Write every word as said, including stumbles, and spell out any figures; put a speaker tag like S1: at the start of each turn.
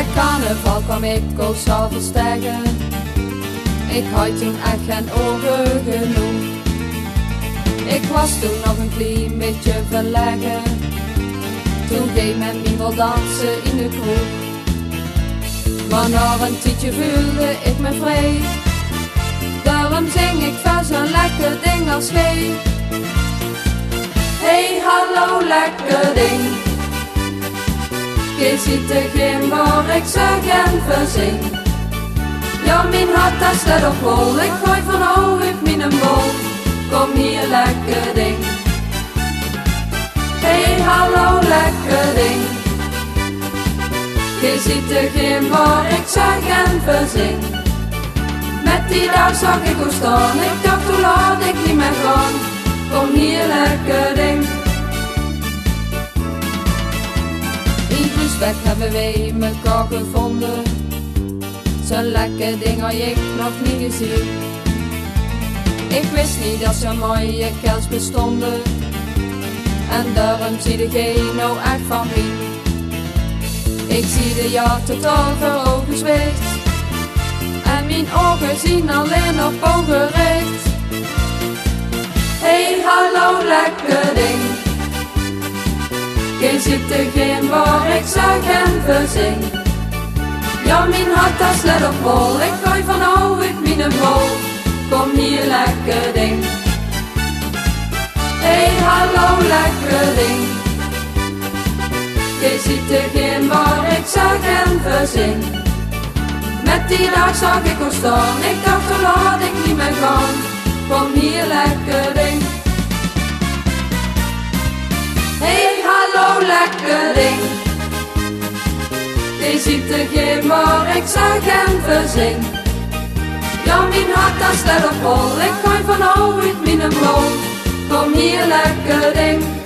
S1: carnaval kwam ik koostal verstegen. Ik had toen echt geen ogen genoeg. Ik was toen nog een klein beetje verlegen. Toen ging men niet meer dansen in de kroeg. Maar na een tijdje voelde ik me vrij. Daarom zing ik van zo'n lekker ding als gij. Hey hallo lekker ding. Je ziet er geen waar ik zo gaan verzing. Ja, mijn hart dat staat op hol. Ik gooi van hoog uit mijn bol. Kom hier lekker ding. Hey hallo lekker ding. Je ziet er geen waar ik zo gaan verzing. Met die dag zag ik hoe staan. Ik dacht hoe laat ik niet meer gaan. Kom hier lekker ding. In Groesbeek hebben wij mekaar gevonden. Zo'n lekker ding had ik nog niet gezien. Ik wist niet dat zo'n mooie kerels bestonden. En daarom zie je geen nou echt van mij. Ik zie de ja totaal voor ogen zwicht. En mijn ogen zien alleen op ogen gericht. Hey hallo lekker ding. Je ziet er geen waar ik zo gaan verzing. Ja, mijn hart dat slaat op hol. Ik gooi van hoog uit mijn bol. Kom hier lekker ding. Hey hallo lekker ding. Je ziet er geen waar ik zo gaan verzing. Met die dag zag ik hoe staan. Ik dacht hoe laat ik niet meer gaan. Kom hier lekker ding. Hey hallo lekker ding. Je ziet er geen waar ik zo gaan verzing. Ja, mijn hart dat staat op hol. Ik gooi van hoog uit mijn bol. Kom hier lekker ding.